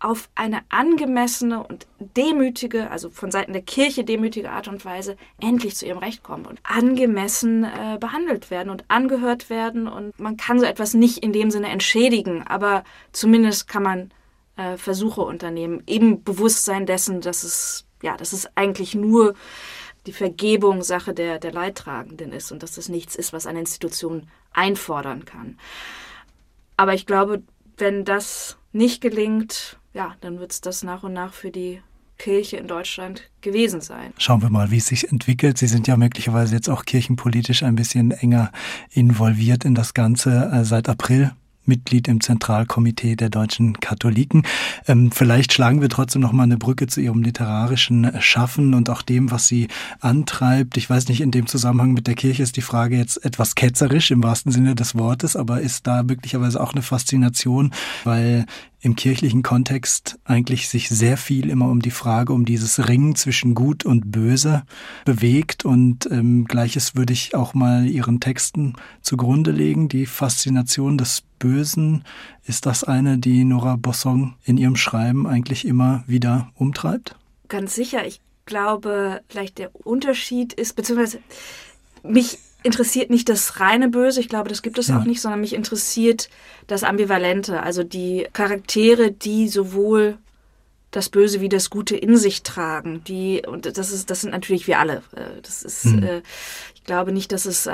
auf eine angemessene und demütige, also von Seiten der Kirche demütige Art und Weise endlich zu ihrem Recht kommen und angemessen behandelt werden und angehört werden. Und man kann so etwas nicht in dem Sinne entschädigen, aber zumindest kann man Versuche unternehmen, eben Bewusstsein dessen, dass es eigentlich nur die Vergebung Sache der Leidtragenden ist und dass das nichts ist, was eine Institution einfordern kann. Aber ich glaube, wenn das nicht gelingt, dann wird es das nach und nach für die Kirche in Deutschland gewesen sein. Schauen wir mal, wie es sich entwickelt. Sie sind ja möglicherweise jetzt auch kirchenpolitisch ein bisschen enger involviert in das Ganze seit April. Mitglied im Zentralkomitee der deutschen Katholiken. Vielleicht schlagen wir trotzdem noch mal eine Brücke zu Ihrem literarischen Schaffen und auch dem, was Sie antreibt. Ich weiß nicht, in dem Zusammenhang mit der Kirche ist die Frage jetzt etwas ketzerisch im wahrsten Sinne des Wortes, aber ist da möglicherweise auch eine Faszination, weil im kirchlichen Kontext eigentlich sich sehr viel immer um die Frage, um dieses Ringen zwischen Gut und Böse bewegt und Gleiches würde ich auch mal Ihren Texten zugrunde legen. Die Faszination des Bösen, ist das eine, die Nora Bossong in ihrem Schreiben eigentlich immer wieder umtreibt? Ganz sicher. Ich glaube, vielleicht der Unterschied ist, beziehungsweise mich interessiert nicht das reine Böse, ich glaube, das gibt es auch nicht, sondern mich interessiert das Ambivalente, also die Charaktere, die sowohl das Böse wie das Gute in sich tragen, und das sind natürlich wir alle. Das ist, ich glaube nicht, dass es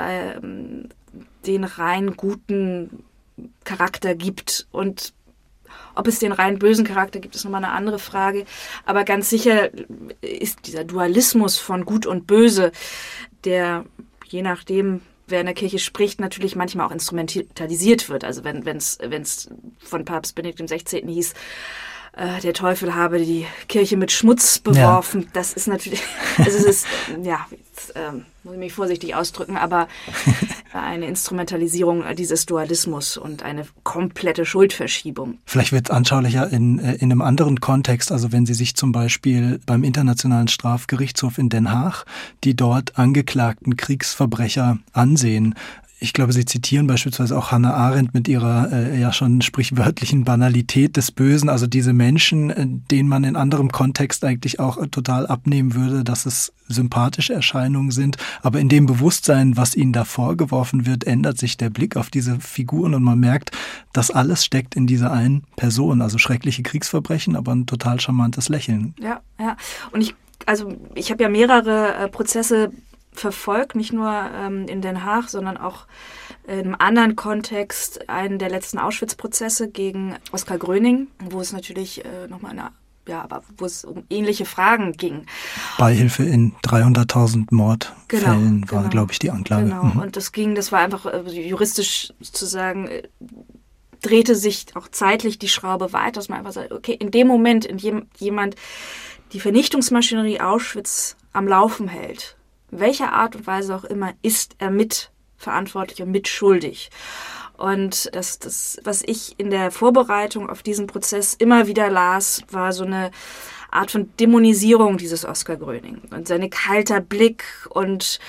den rein guten Charakter gibt und ob es den rein bösen Charakter gibt, ist nochmal eine andere Frage. Aber ganz sicher ist dieser Dualismus von Gut und Böse, der je nachdem, wer in der Kirche spricht, natürlich manchmal auch instrumentalisiert wird. Also wenn es von Papst Benedikt XVI. Hieß, der Teufel habe die Kirche mit Schmutz beworfen. Das ist natürlich, also es ist, jetzt, muss ich mich vorsichtig ausdrücken, aber eine Instrumentalisierung dieses Dualismus und eine komplette Schuldverschiebung. Vielleicht wird es anschaulicher in einem anderen Kontext, also wenn Sie sich zum Beispiel beim Internationalen Strafgerichtshof in Den Haag die dort angeklagten Kriegsverbrecher ansehen. Ich glaube, Sie zitieren beispielsweise auch Hannah Arendt mit ihrer ja schon sprichwörtlichen Banalität des Bösen. Also diese Menschen, denen man in anderem Kontext eigentlich auch total abnehmen würde, dass es sympathische Erscheinungen sind. Aber in dem Bewusstsein, was ihnen da vorgeworfen wird, ändert sich der Blick auf diese Figuren und man merkt, das alles steckt in dieser einen Person. Also schreckliche Kriegsverbrechen, aber ein total charmantes Lächeln. Ja. Und ich habe ja mehrere Prozesse verfolgt, nicht nur in Den Haag, sondern auch in einem anderen Kontext, einen der letzten Auschwitz-Prozesse gegen Oskar Gröning, wo es natürlich nochmal wo es um ähnliche Fragen ging. Beihilfe in 300.000 Mordfällen war, glaube ich, die Anklage. Genau, und das war einfach juristisch sozusagen, drehte sich auch zeitlich die Schraube weiter, dass man einfach sagt, okay, in dem Moment, in dem jemand die Vernichtungsmaschinerie Auschwitz am Laufen hält, welcher Art und Weise auch immer, ist er mitverantwortlich und mitschuldig. Und das, was ich in der Vorbereitung auf diesen Prozess immer wieder las, war so eine Art von Dämonisierung dieses Oskar Gröning. Und sein kalter Blick und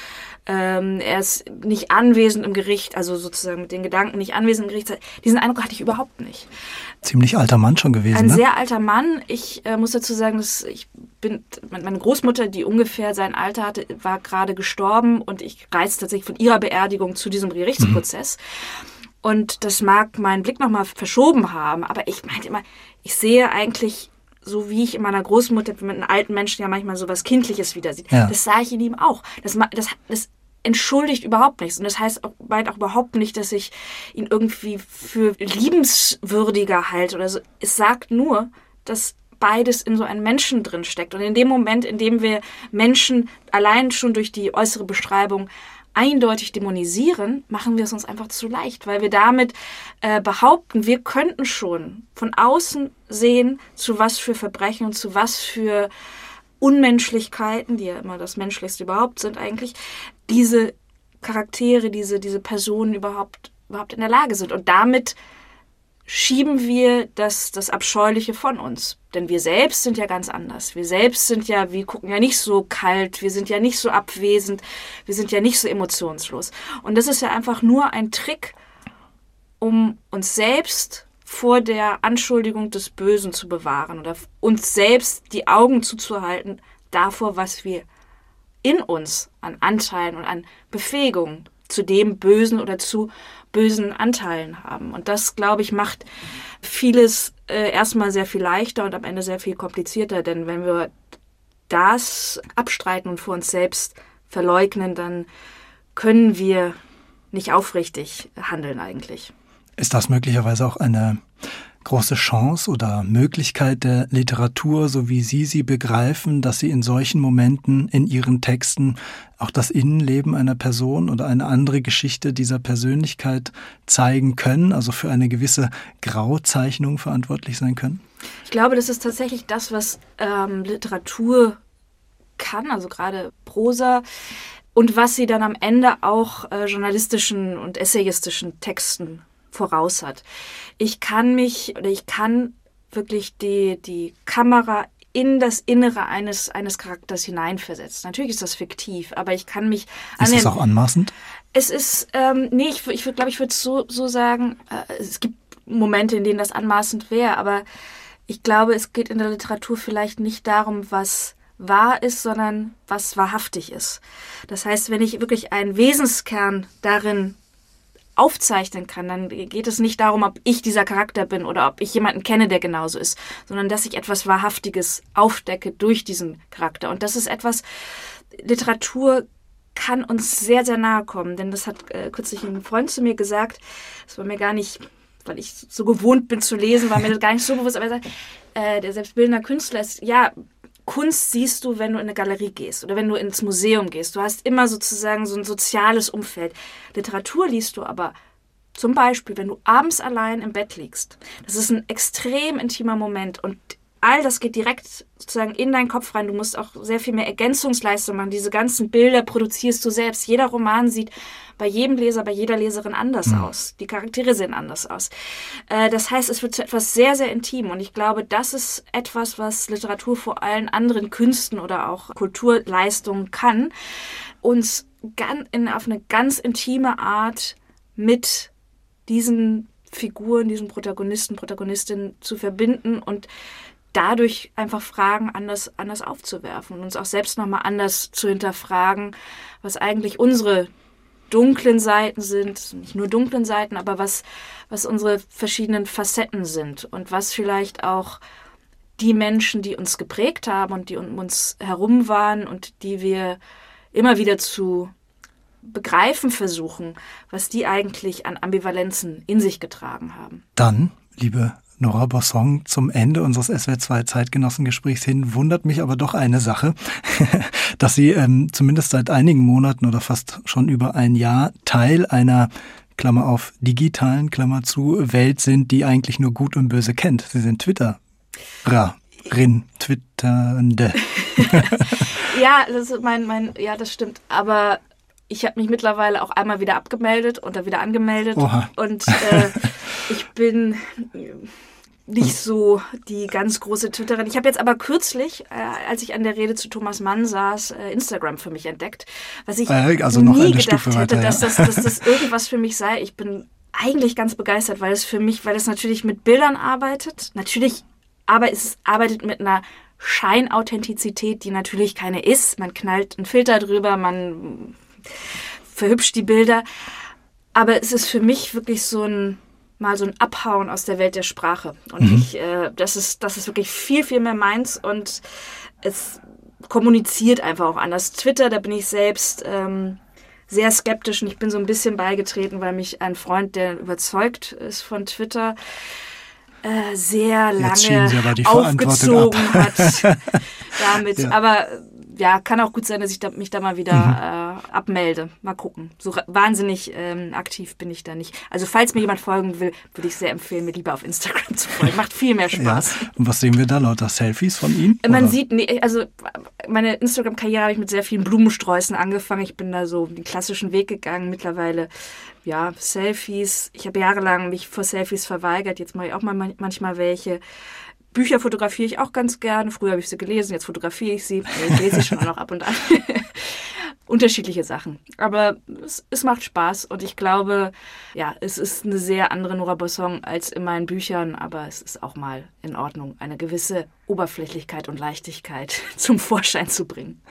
er ist nicht anwesend im Gericht, also sozusagen mit den Gedanken nicht anwesend im Gericht. Diesen Eindruck hatte ich überhaupt nicht. Ziemlich alter Mann schon gewesen, Ein sehr alter Mann. Ich muss dazu sagen, dass meine Großmutter, die ungefähr sein Alter hatte, war gerade gestorben und ich reiste tatsächlich von ihrer Beerdigung zu diesem Gerichtsprozess. Und das mag meinen Blick nochmal verschoben haben, aber ich meinte immer, ich sehe eigentlich, so wie ich in meiner Großmutter mit einem alten Menschen ja manchmal so was Kindliches wieder sieht. Ja. Das sah ich in ihm auch. Das entschuldigt überhaupt nichts. Und das meint auch überhaupt nicht, dass ich ihn irgendwie für liebenswürdiger halte oder so. Es sagt nur, dass beides in so einem Menschen drin steckt. Und in dem Moment, in dem wir Menschen allein schon durch die äußere Beschreibung eindeutig dämonisieren, machen wir es uns einfach zu leicht, weil wir damit behaupten, wir könnten schon von außen sehen, zu was für Verbrechen und zu was für Unmenschlichkeiten, die ja immer das Menschlichste überhaupt sind eigentlich, diese Charaktere, diese Personen überhaupt in der Lage sind. Und damit schieben wir das Abscheuliche von uns. Denn wir selbst sind ja ganz anders. Wir selbst wir gucken ja nicht so kalt, wir sind ja nicht so abwesend, wir sind ja nicht so emotionslos. Und das ist ja einfach nur ein Trick, um uns selbst vor der Anschuldigung des Bösen zu bewahren oder uns selbst die Augen zuzuhalten davor, was wir in uns an Anteilen und an Befähigungen zu dem Bösen oder zu bösen Anteilen haben. Und das, glaube ich, macht vieles erstmal sehr viel leichter und am Ende sehr viel komplizierter. Denn wenn wir das abstreiten und vor uns selbst verleugnen, dann können wir nicht aufrichtig handeln eigentlich. Ist das möglicherweise auch eine große Chance oder Möglichkeit der Literatur, so wie Sie begreifen, dass sie in solchen Momenten in ihren Texten auch das Innenleben einer Person oder eine andere Geschichte dieser Persönlichkeit zeigen können, also für eine gewisse Grauzeichnung verantwortlich sein können? Ich glaube, das ist tatsächlich das, was Literatur kann, also gerade Prosa, und was sie dann am Ende auch journalistischen und essayistischen Texten voraus hat. Ich kann wirklich die Kamera in das Innere eines Charakters hineinversetzen. Natürlich ist das fiktiv, aber ich kann mich Ist das auch anmaßend? Es ist, ich würde so sagen, es gibt Momente, in denen das anmaßend wäre, aber ich glaube, es geht in der Literatur vielleicht nicht darum, was wahr ist, sondern was wahrhaftig ist. Das heißt, wenn ich wirklich einen Wesenskern darin aufzeichnen kann, dann geht es nicht darum, ob ich dieser Charakter bin oder ob ich jemanden kenne, der genauso ist, sondern dass ich etwas Wahrhaftiges aufdecke durch diesen Charakter. Und das ist etwas, Literatur kann uns sehr, sehr nahe kommen, denn das hat kürzlich ein Freund zu mir gesagt, das war mir gar nicht, weil ich so gewohnt bin zu lesen, war mir das gar nicht so bewusst, aber er sagt, der selbstbildender Künstler ist, ja, Kunst siehst du, wenn du in eine Galerie gehst oder wenn du ins Museum gehst. Du hast immer sozusagen so ein soziales Umfeld. Literatur liest du aber zum Beispiel, wenn du abends allein im Bett liegst. Das ist ein extrem intimer Moment und all das geht direkt sozusagen in deinen Kopf rein. Du musst auch sehr viel mehr Ergänzungsleistung machen. Diese ganzen Bilder produzierst du selbst. Jeder Roman sieht bei jedem Leser, bei jeder Leserin anders aus. Die Charaktere sehen anders aus. Das heißt, es wird zu etwas sehr, sehr intim. Und ich glaube, das ist etwas, was Literatur vor allen anderen Künsten oder auch Kulturleistungen kann, uns auf eine ganz intime Art mit diesen Figuren, diesen Protagonisten, Protagonistinnen zu verbinden und dadurch einfach Fragen anders aufzuwerfen und uns auch selbst nochmal anders zu hinterfragen, was eigentlich unsere dunklen Seiten sind, nicht nur dunklen Seiten, aber was unsere verschiedenen Facetten sind und was vielleicht auch die Menschen, die uns geprägt haben und die um uns herum waren und die wir immer wieder zu begreifen versuchen, was die eigentlich an Ambivalenzen in sich getragen haben. Dann, liebe Nora Bossong, zum Ende unseres SWR2 Zeitgenossengesprächs hin wundert mich aber doch eine Sache, dass Sie zumindest seit einigen Monaten oder fast schon über ein Jahr Teil einer, Klammer auf, digitalen, Klammer zu, Welt sind, die eigentlich nur Gut und Böse kennt. Sie sind Twitternde. Ja, das ist ja, das stimmt. Aber ich habe mich mittlerweile auch einmal wieder abgemeldet und dann wieder angemeldet. Oha. Und ich bin nicht so die ganz große Twitterin. Ich habe jetzt aber kürzlich, als ich an der Rede zu Thomas Mann saß, Instagram für mich entdeckt, was ich also noch nie eine gedacht Stufe hätte, weiter, dass das irgendwas für mich sei. Ich bin eigentlich ganz begeistert, weil es natürlich mit Bildern arbeitet. Natürlich, aber es arbeitet mit einer Scheinauthentizität, die natürlich keine ist. Man knallt einen Filter drüber, man verhübscht die Bilder. Aber es ist für mich wirklich so ein Abhauen aus der Welt der Sprache. Und das ist wirklich viel, viel mehr meins und es kommuniziert einfach auch anders. Twitter, da bin ich selbst sehr skeptisch und ich bin so ein bisschen beigetreten, weil mich ein Freund, der überzeugt ist von Twitter, sehr lange aufgezogen hat damit. Ja. Aber ja, kann auch gut sein, dass ich mich da mal wieder abmelde. Mal gucken. So wahnsinnig aktiv bin ich da nicht. Also falls mir jemand folgen will, würde ich sehr empfehlen, mir lieber auf Instagram zu folgen. Macht viel mehr Spaß. Ja. Und was sehen wir da? Lauter Selfies von Ihnen? Man sieht, also meine Instagram-Karriere habe ich mit sehr vielen Blumensträußen angefangen. Ich bin da so den klassischen Weg gegangen. Mittlerweile, ja, Selfies. Ich habe jahrelang mich vor Selfies verweigert. Jetzt mache ich auch mal manchmal welche. Bücher fotografiere ich auch ganz gerne. Früher habe ich sie gelesen, jetzt fotografiere ich sie. Ich lese sie schon auch noch ab und an. unterschiedliche Sachen. Aber es macht Spaß und ich glaube, ja, es ist eine sehr andere Nora Bosson als in meinen Büchern, aber es ist auch mal in Ordnung, eine gewisse Oberflächlichkeit und Leichtigkeit zum Vorschein zu bringen.